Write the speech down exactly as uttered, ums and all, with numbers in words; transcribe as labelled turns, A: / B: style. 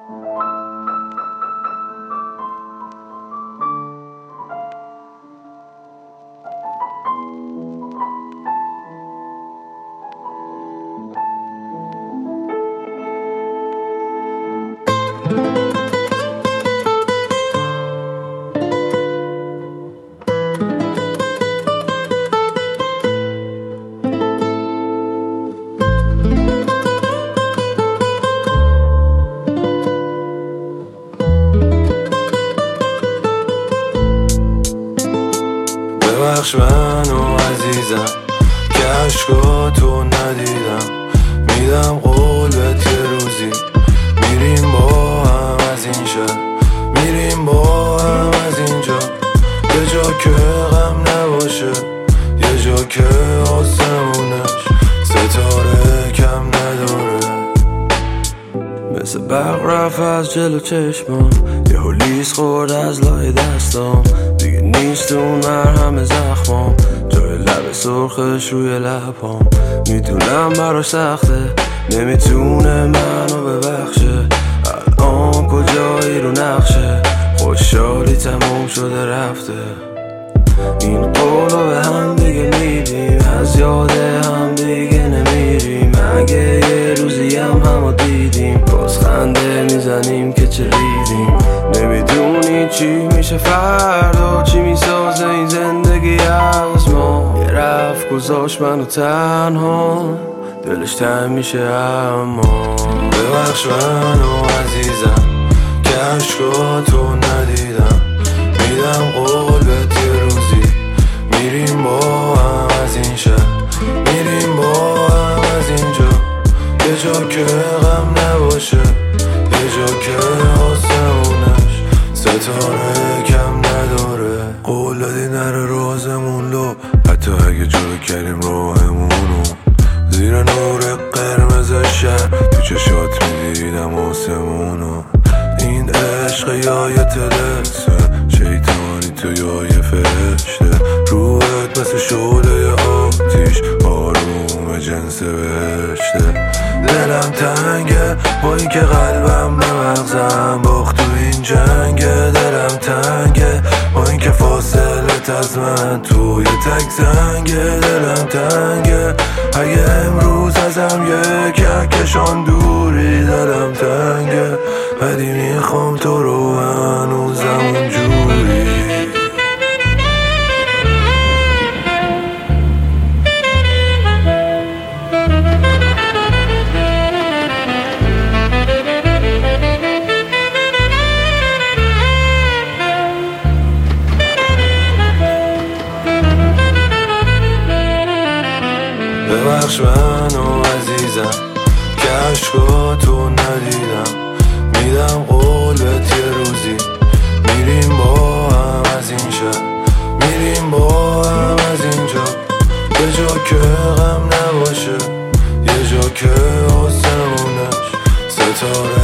A: ببخش منو عزیزم که عشقاتو ندیدم، میدم قول بهت یه روزی میریم با هم از این شهر، میریم با هم از اینجا، یه جا که غم نباشه، یه جا که آسمونش ستاره کم نداره. مثل برق رفت از جلو چشمم، یه هولیس خورد از لای دستم، دیگه نیست اون مرهم زخمم، جای لب سرخش روی لبام. میدونم براش سخته، نمیتونه منو ببخشه، الان کجایی رو نقشه، خوشحالی تموم شده رفته. این قولو به هم دیگه میدیم، از یاد هم دیگه نمیریم، اگه یه روزی هم همو دیدیم باز خنده میزنیم که چه ریدیم. نمیدونی چی میشه فردا، چی میسازه این زندگی از ما، یه رفت گذاشت منو تنها، دلش تنگ میشه اما. ببخش منو عزیزم که عشقاتو ندیدم، میدم قول بهت یه روزی میریم با هم از این شهر، میریم با هم از اینجا، یه جا که غم نباشه، یه جا که آسمونش ستاره کم نداره. قول دادی نره رازمون لو، حتی اگه جلو کردیم راهمونو، زیر نور قرمز شهر تو چشات میدیدم آسمونو. این عشق یا یه تلسه شیطانی تو یا یه فرشته، روحت مثل شعله آتیش آروم جنس بهشته. دلم تنگه با این که قلبم به مغزم باخت تو این جنگه، دلم تنگه با این که فاصلت از من تو یه تک زنگه، دلم تنگه اگه امروز ازم یه کهکشان دوری، دلم تنگه ولی میخوام تو رو هنوزم اونجوری. ببخش منو عزیزم که عشقاتو ندیدم، میدم قول بهت یه روزی میریم با هم از این شهر، میریم با هم از اینجا، یه جا که غم نباشه، یه جا که آسمونش ستاره